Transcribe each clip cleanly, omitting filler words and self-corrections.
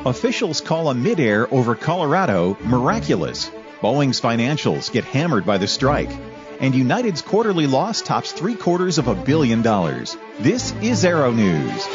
Officials call a midair over Colorado miraculous. Boeing's financials get hammered by the strike. And United's quarterly loss tops $750 million. This is Aero News.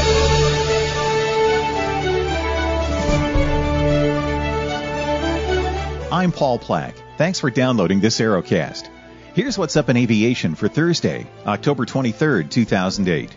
I'm Paul Plack. Thanks for downloading this Aerocast. Here's what's up in aviation for Thursday, October 23, 2008.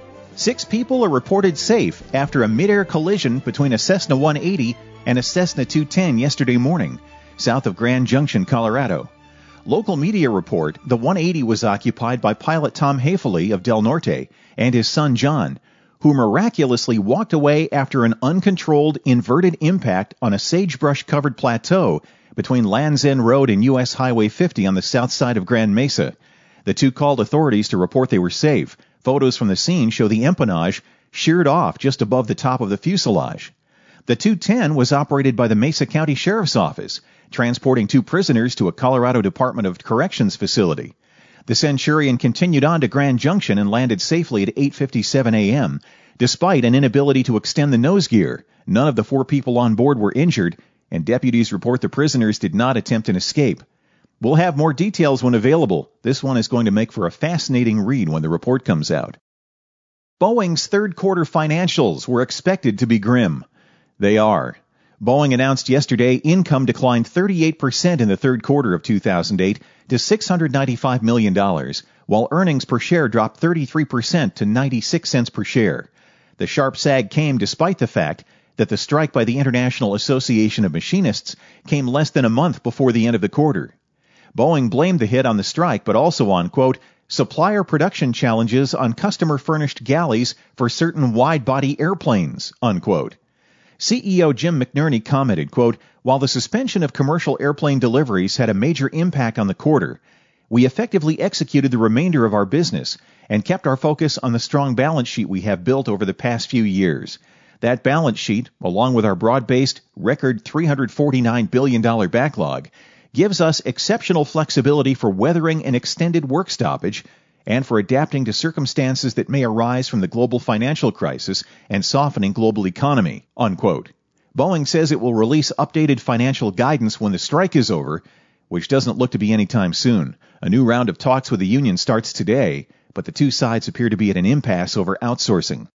6 people are reported safe after a mid-air collision between a Cessna 180 and a Cessna 210 yesterday morning, south of Grand Junction, Colorado. Local media report the 180 was occupied by pilot Tom Haefele of Del Norte and his son John, who miraculously walked away after an uncontrolled inverted impact on a sagebrush-covered plateau between Land's End Road and U.S. Highway 50 on the south side of Grand Mesa. The two called authorities to report they were safe. Photos from the scene show the empennage sheared off just above the top of the fuselage. The 210 was operated by the Mesa County Sheriff's Office, transporting 2 prisoners to a Colorado Department of Corrections facility. The Centurion continued on to Grand Junction and landed safely at 8:57 a.m. Despite an inability to extend the nose gear, none of the 4 people on board were injured, and deputies report the prisoners did not attempt an escape. We'll have more details when available. This one is going to make for a fascinating read when the report comes out. Boeing's third quarter financials were expected to be grim. They are. Boeing announced yesterday income declined 38% in the third quarter of 2008 to $695 million, while earnings per share dropped 33% to 96 cents per share. The sharp sag came despite the fact that the strike by the International Association of Machinists came less than a month before the end of the quarter. Boeing blamed the hit on the strike, but also on, quote, supplier production challenges on customer-furnished galleys for certain wide-body airplanes, unquote. CEO Jim McNerney commented, quote, while the suspension of commercial airplane deliveries had a major impact on the quarter, we effectively executed the remainder of our business and kept our focus on the strong balance sheet we have built over the past few years. That balance sheet, along with our broad-based, record $349 billion backlog, gives us exceptional flexibility for weathering an extended work stoppage and for adapting to circumstances that may arise from the global financial crisis and softening global economy, unquote. Boeing says it will release updated financial guidance when the strike is over, which doesn't look to be anytime soon. A new round of talks with the union starts today, but the two sides appear to be at an impasse over outsourcing.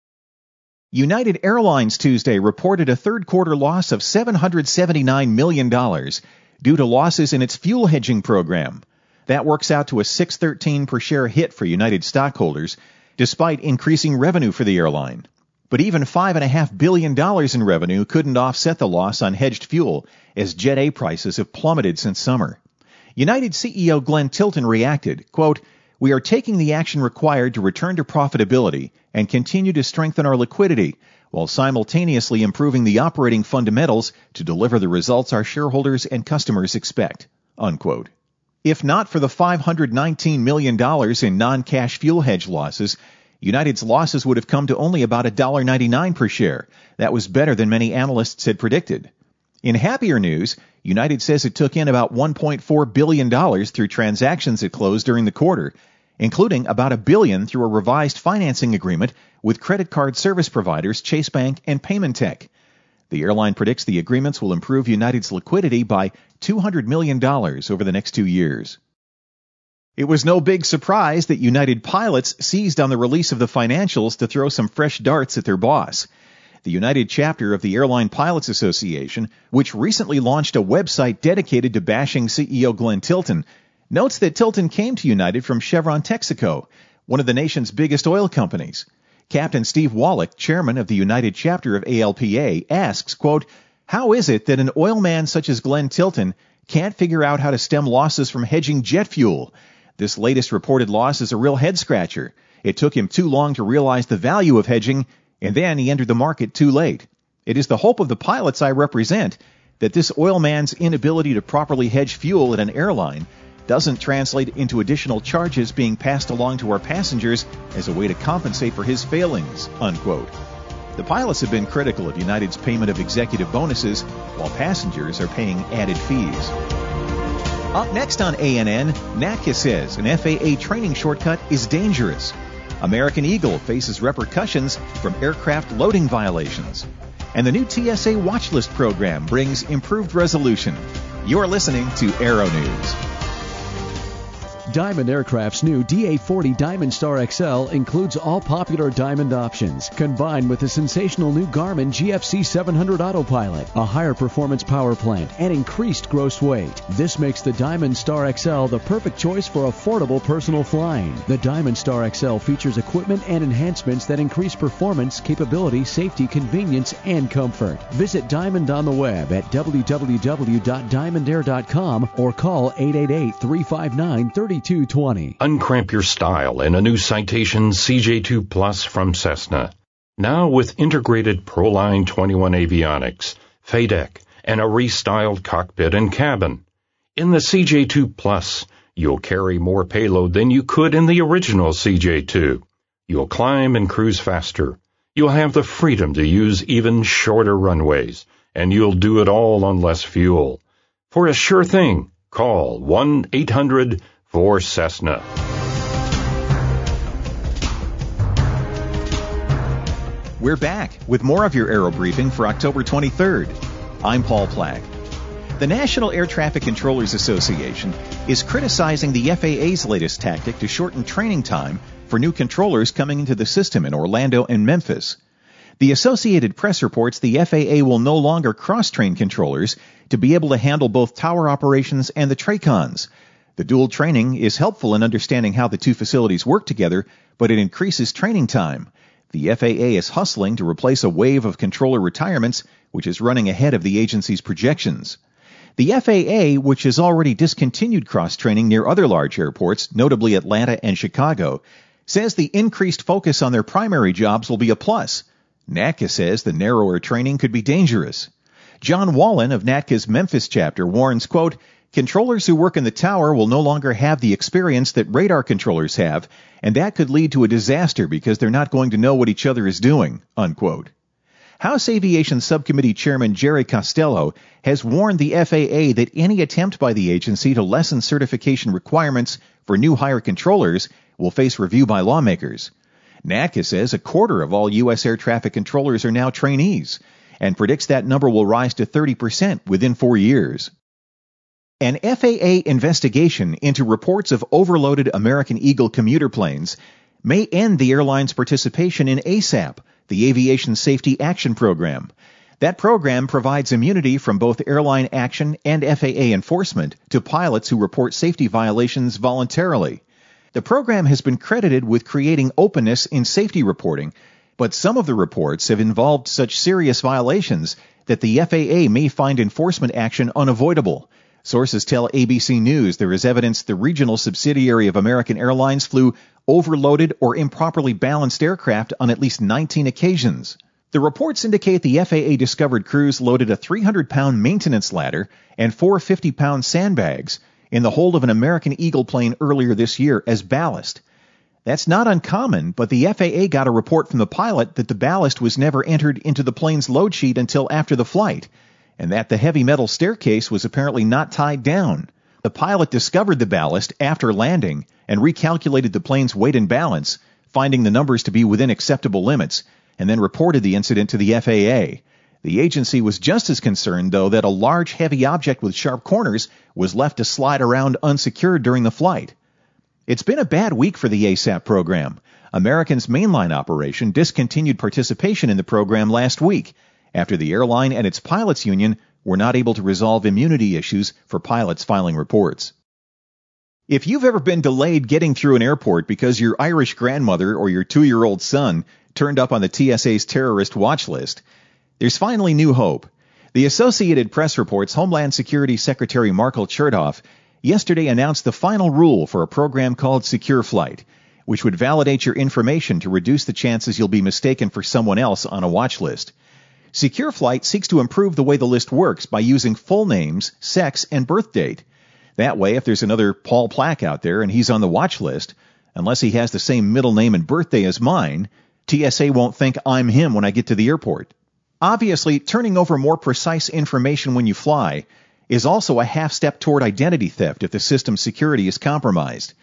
United Airlines Tuesday reported a third quarter loss of $779 million due to losses in its fuel hedging program. That works out to a $6.13 per share hit for United stockholders, despite increasing revenue for the airline. But even $5.5 billion in revenue couldn't offset the loss on hedged fuel, as Jet A prices have plummeted since summer. United CEO Glenn Tilton reacted, quote, we are taking the action required to return to profitability and continue to strengthen our liquidity, while simultaneously improving the operating fundamentals to deliver the results our shareholders and customers expect, unquote. If not for the $519 million in non-cash fuel hedge losses, United's losses would have come to only about $1.99 per share. That was better than many analysts had predicted. In happier news, United says it took in about $1.4 billion through transactions it closed during the quarter, including about $1 billion through a revised financing agreement with credit card service providers Chase Bank and Paymentech. The airline predicts the agreements will improve United's liquidity by $200 million over the next 2 years. It was no big surprise that United pilots seized on the release of the financials to throw some fresh darts at their boss. The United chapter of the Airline Pilots Association, which recently launched a website dedicated to bashing CEO Glenn Tilton, notes that Tilton came to United from Chevron Texaco, one of the nation's biggest oil companies. Captain Steve Wallach, chairman of the United chapter of ALPA, asks, quote, how is it that an oil man such as Glenn Tilton can't figure out how to stem losses from hedging jet fuel? This latest reported loss is a real head-scratcher. It took him too long to realize the value of hedging, and then he entered the market too late. It is the hope of the pilots I represent that this oil man's inability to properly hedge fuel at an airline doesn't translate into additional charges being passed along to our passengers as a way to compensate for his failings, unquote. The pilots have been critical of United's payment of executive bonuses, while passengers are paying added fees. Up next on ANN, NATCA says an FAA training shortcut is dangerous. American Eagle faces repercussions from aircraft loading violations. And the new TSA watch list program brings improved resolution. You're listening to Aero News. Diamond Aircraft's new DA-40 Diamond Star XL includes all popular Diamond options, combined with the sensational new Garmin GFC 700 Autopilot, a higher performance power plant, and increased gross weight. This makes the Diamond Star XL the perfect choice for affordable personal flying. The Diamond Star XL features equipment and enhancements that increase performance, capability, safety, convenience, and comfort. Visit Diamond on the web at www.diamondair.com or call 888-359-3220. Uncramp your style in a new Citation CJ2 Plus from Cessna. Now with integrated ProLine 21 avionics, FADEC, and a restyled cockpit and cabin. In the CJ2 Plus, you'll carry more payload than you could in the original CJ2. You'll climb and cruise faster. You'll have the freedom to use even shorter runways, and you'll do it all on less fuel. For a sure thing, call 1-800-4Cessna. We're back with more of your Aero Briefing for October 23rd. I'm Paul Plack. The National Air Traffic Controllers Association is criticizing the FAA's latest tactic to shorten training time for new controllers coming into the system in Orlando and Memphis. The Associated Press reports the FAA will no longer cross-train controllers to be able to handle both tower operations and the TRACONs. The dual training is helpful in understanding how the two facilities work together, but it increases training time. The FAA is hustling to replace a wave of controller retirements, which is running ahead of the agency's projections. The FAA, which has already discontinued cross-training near other large airports, notably Atlanta and Chicago, says the increased focus on their primary jobs will be a plus. NATCA says the narrower training could be dangerous. John Wallen of NATCA's Memphis chapter warns, quote, "Controllers who work in the tower will no longer have the experience that radar controllers have, and that could lead to a disaster because they're not going to know what each other is doing," unquote. House Aviation Subcommittee Chairman Jerry Costello has warned the FAA that any attempt by the agency to lessen certification requirements for new hire controllers will face review by lawmakers. NATCA says a quarter of all U.S. air traffic controllers are now trainees and predicts that number will rise to 30% within 4 years. An FAA investigation into reports of overloaded American Eagle commuter planes may end the airline's participation in ASAP, the Aviation Safety Action Program. That program provides immunity from both airline action and FAA enforcement to pilots who report safety violations voluntarily. The program has been credited with creating openness in safety reporting, but some of the reports have involved such serious violations that the FAA may find enforcement action unavoidable. Sources tell ABC News there is evidence the regional subsidiary of American Airlines flew overloaded or improperly balanced aircraft on at least 19 occasions. The reports indicate the FAA discovered crews loaded a 300-pound maintenance ladder and 4 50-pound sandbags in the hold of an American Eagle plane earlier this year as ballast. That's not uncommon, but the FAA got a report from the pilot that the ballast was never entered into the plane's load sheet until after the flight, and that the heavy metal staircase was apparently not tied down. The pilot discovered the ballast after landing and recalculated the plane's weight and balance, finding the numbers to be within acceptable limits, and then reported the incident to the FAA. The agency was just as concerned, though, that a large heavy object with sharp corners was left to slide around unsecured during the flight. It's been a bad week for the ASAP program. American's mainline operation discontinued participation in the program last week after the airline and its pilots union were not able to resolve immunity issues for pilots filing reports. If you've ever been delayed getting through an airport because your Irish grandmother or your 2-year-old son turned up on the TSA's terrorist watch list, there's finally new hope. The Associated Press reports Homeland Security Secretary Markel Chertoff yesterday announced the final rule for a program called Secure Flight, which would validate your information to reduce the chances you'll be mistaken for someone else on a watch list. Secure Flight seeks to improve the way the list works by using full names, sex, and birth date. That way, if there's another Paul Plack out there and he's on the watch list, unless he has the same middle name and birthday as mine, TSA won't think I'm him when I get to the airport. Obviously, turning over more precise information when you fly is also a half step toward identity theft if the system's security is compromised.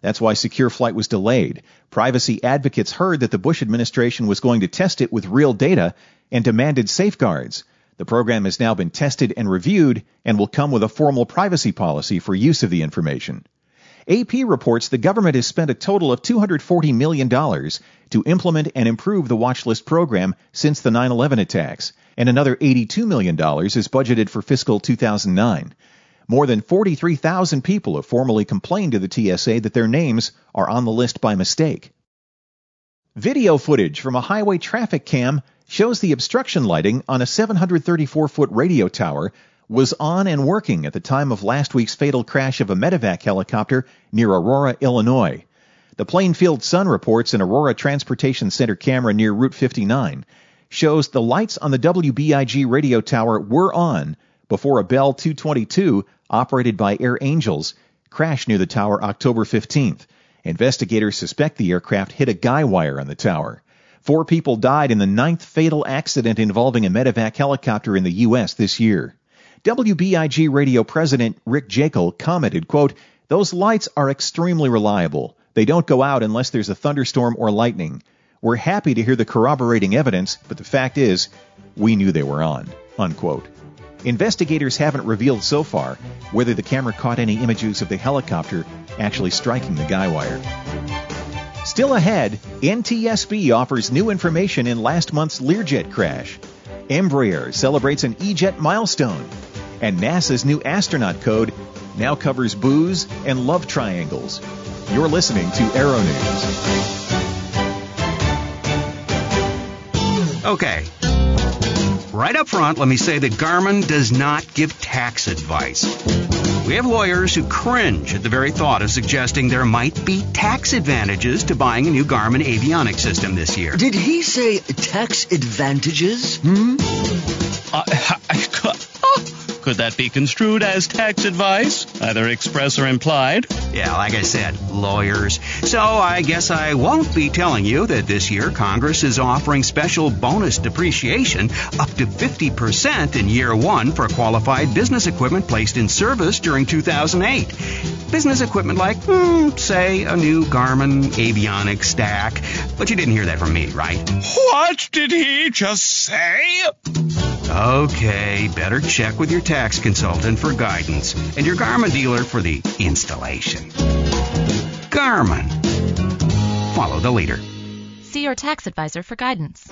That's why Secure Flight was delayed. Privacy advocates heard that the Bush administration was going to test it with real data and demanded safeguards. The program has now been tested and reviewed and will come with a formal privacy policy for use of the information. AP reports the government has spent a total of $240 million to implement and improve the watchlist program since the 9/11 attacks, and another $82 million is budgeted for fiscal 2009. More than 43,000 people have formally complained to the TSA that their names are on the list by mistake. Video footage from a highway traffic cam shows the obstruction lighting on a 734-foot radio tower was on and working at the time of last week's fatal crash of a medevac helicopter near Aurora, Illinois. The Plainfield Sun reports an Aurora Transportation Center camera near Route 59 shows the lights on the WBIG radio tower were on before a Bell 222, operated by Air Angels, crashed near the tower October 15th. Investigators suspect the aircraft hit a guy wire on the tower. 4 people died in the 9th fatal accident involving a medevac helicopter in the U.S. this year. WBIG radio president Rick Jekyll commented, quote, "Those lights are extremely reliable. They don't go out unless there's a thunderstorm or lightning. We're happy to hear the corroborating evidence, but the fact is, we knew they were on," unquote. Investigators haven't revealed so far whether the camera caught any images of the helicopter actually striking the guy wire. Still ahead, NTSB offers new information in last month's Learjet crash. Embraer celebrates an E-Jet milestone. And NASA's new astronaut code now covers booze and love triangles. You're listening to Aero News. Okay. Right up front, let me say that Garmin does not give tax advice. We have lawyers who cringe at the very thought of suggesting there might be tax advantages to buying a new Garmin avionics system this year. Did he say tax advantages? Could that be construed as tax advice, either express or implied? Yeah, like I said, lawyers. So I guess I won't be telling you that this year Congress is offering special bonus depreciation up to 50% in year 1 for qualified business equipment placed in service during 2008. Business equipment like, say, a new Garmin avionics stack. But you didn't hear that from me, right? What did he just say? Okay, better check with your tax consultant for guidance and your Garmin dealer for the installation. Garmin. Follow the leader. See your tax advisor for guidance.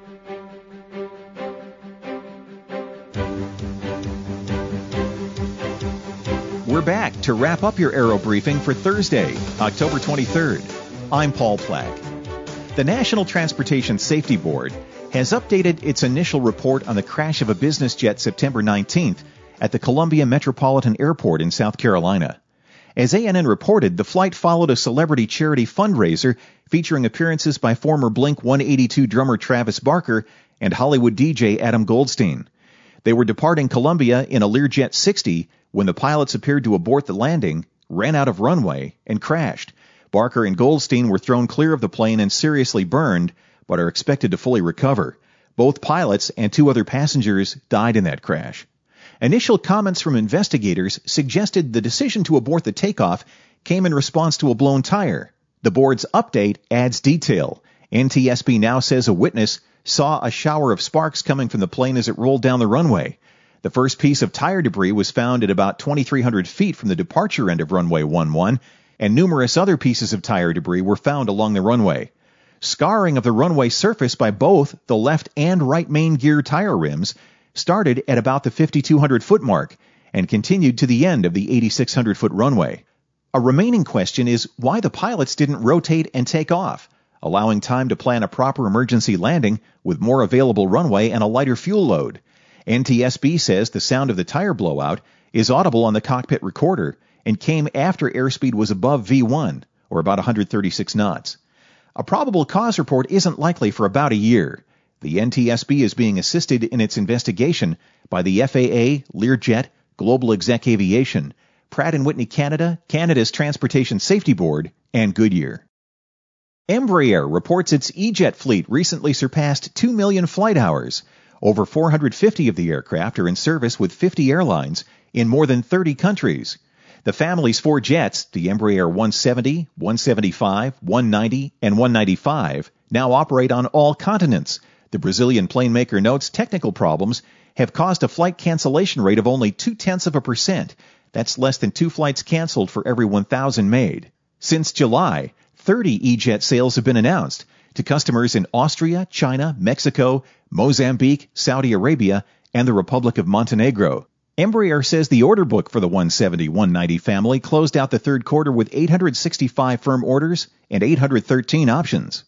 We're back to wrap up your Aero Briefing for Thursday, October 23rd. I'm Paul Plack. The National Transportation Safety Board has updated its initial report on the crash of a business jet September 19th at the Columbia Metropolitan Airport in South Carolina. As ANN reported, the flight followed a celebrity charity fundraiser featuring appearances by former Blink-182 drummer Travis Barker and Hollywood DJ Adam Goldstein. They were departing Columbia in a Learjet 60 when the pilots appeared to abort the landing, ran out of runway, and crashed. Barker and Goldstein were thrown clear of the plane and seriously burned, but are expected to fully recover. Both pilots and 2 other passengers died in that crash. Initial comments from investigators suggested the decision to abort the takeoff came in response to a blown tire. The board's update adds detail. NTSB now says a witness saw a shower of sparks coming from the plane as it rolled down the runway. The first piece of tire debris was found at about 2,300 feet from the departure end of runway 11, and numerous other pieces of tire debris were found along the runway. Scarring of the runway surface by both the left and right main gear tire rims started at about the 5,200-foot mark and continued to the end of the 8,600-foot runway. A remaining question is why the pilots didn't rotate and take off, allowing time to plan a proper emergency landing with more available runway and a lighter fuel load. NTSB says the sound of the tire blowout is audible on the cockpit recorder and came after airspeed was above V1, or about 136 knots. A probable cause report isn't likely for about a year. The NTSB is being assisted in its investigation by the FAA, Learjet, Global Exec Aviation, Pratt & Whitney Canada, Canada's Transportation Safety Board, and Goodyear. Embraer reports its E-Jet fleet recently surpassed 2 million flight hours. Over 450 of the aircraft are in service with 50 airlines in more than 30 countries. The family's 4 jets, the Embraer 170, 175, 190, and 195, now operate on all continents. The Brazilian plane maker notes technical problems have caused a flight cancellation rate of only 0.2%. That's less than 2 flights canceled for every 1,000 made. Since July, 30 E-Jet sales have been announced to customers in Austria, China, Mexico, Mozambique, Saudi Arabia, and the Republic of Montenegro. Embraer says the order book for the 170-190 family closed out the third quarter with 865 firm orders and 813 options.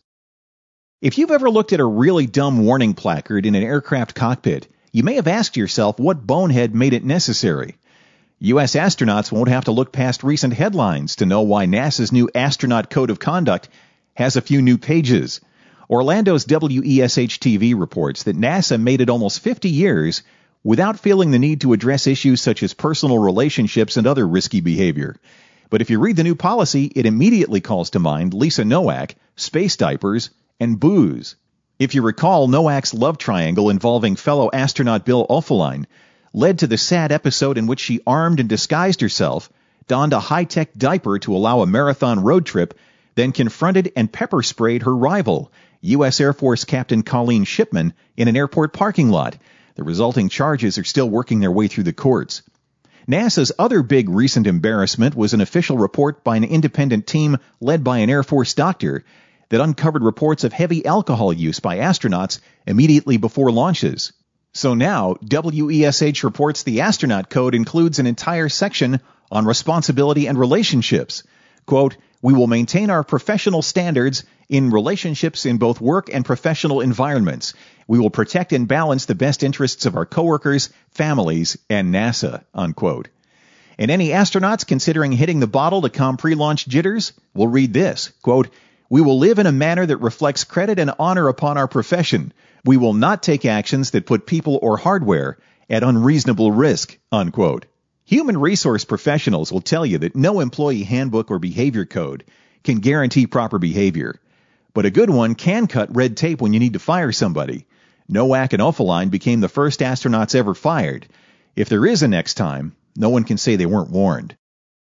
If you've ever looked at a really dumb warning placard in an aircraft cockpit, you may have asked yourself what bonehead made it necessary. U.S. astronauts won't have to look past recent headlines to know why NASA's new astronaut code of conduct has a few new pages. Orlando's WESH-TV reports that NASA made it almost 50 years without feeling the need to address issues such as personal relationships and other risky behavior. But if you read the new policy, it immediately calls to mind Lisa Nowak, space diapers, and booze. If you recall, Nowak's love triangle involving fellow astronaut Bill Oefelein led to the sad episode in which she armed and disguised herself, donned a high-tech diaper to allow a marathon road trip, then confronted and pepper-sprayed her rival, U.S. Air Force Captain Colleen Shipman, in an airport parking lot. The resulting charges are still working their way through the courts. NASA's other big recent embarrassment was an official report by an independent team led by an Air Force doctor that uncovered reports of heavy alcohol use by astronauts immediately before launches. So now, WESH reports the astronaut code includes an entire section on responsibility and relationships. Quote, "We will maintain our professional standards in relationships in both work and professional environments. We will protect and balance the best interests of our coworkers, families, and NASA," unquote. And any astronauts considering hitting the bottle to calm pre-launch jitters will read this, quote, "We will live in a manner that reflects credit and honor upon our profession. We will not take actions that put people or hardware at unreasonable risk," unquote. Human resource professionals will tell you that no employee handbook or behavior code can guarantee proper behavior. But a good one can cut red tape when you need to fire somebody. Nowak and Oefelein became the first astronauts ever fired. If there is a next time, no one can say they weren't warned.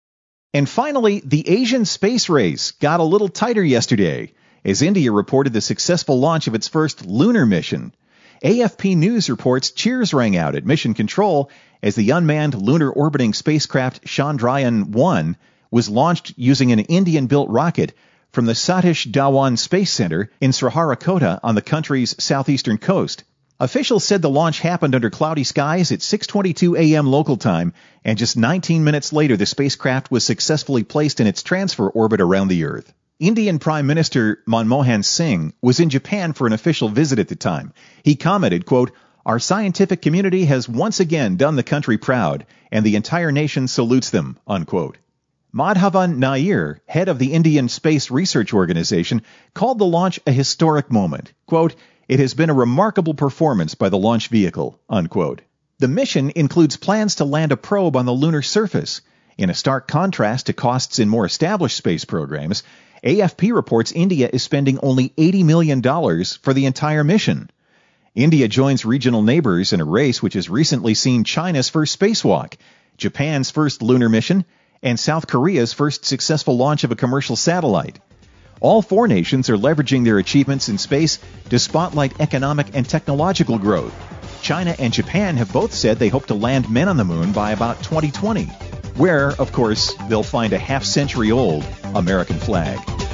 And finally, the Asian space race got a little tighter yesterday as India reported the successful launch of its first lunar mission. AFP News reports cheers rang out at Mission Control as the unmanned lunar orbiting spacecraft Chandrayaan-1 was launched using an Indian-built rocket from the Satish Dhawan Space Center in Sriharikota on the country's southeastern coast. Officials said the launch happened under cloudy skies at 6:22 a.m. local time, and just 19 minutes later the spacecraft was successfully placed in its transfer orbit around the Earth. Indian Prime Minister Manmohan Singh was in Japan for an official visit at the time. He commented, quote, "Our scientific community has once again done the country proud, and the entire nation salutes them," unquote. Madhavan Nair, head of the Indian Space Research Organization, called the launch a historic moment. Quote, "It has been a remarkable performance by the launch vehicle," unquote. The mission includes plans to land a probe on the lunar surface. In a stark contrast to costs in more established space programs, AFP reports India is spending only $80 million for the entire mission. India joins regional neighbors in a race which has recently seen China's first spacewalk, Japan's first lunar mission, and South Korea's first successful launch of a commercial satellite. All 4 nations are leveraging their achievements in space to spotlight economic and technological growth. China and Japan have both said they hope to land men on the moon by about 2020, where, of course, they'll find a half-century-old American flag.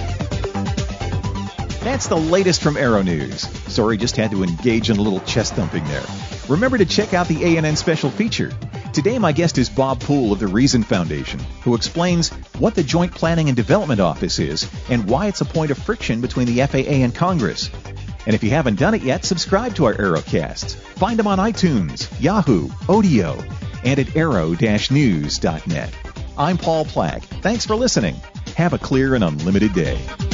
That's the latest from Aero News. Sorry, just had to engage in a little chest thumping there. Remember to check out the ANN special feature. Today my guest is Bob Poole of the Reason Foundation, who explains what the Joint Planning and Development Office is and why it's a point of friction between the FAA and Congress. And if you haven't done it yet, subscribe to our Aerocasts. Find them on iTunes, Yahoo, Odeo, and at aero-news.net. I'm Paul Plack. Thanks for listening. Have a clear and unlimited day.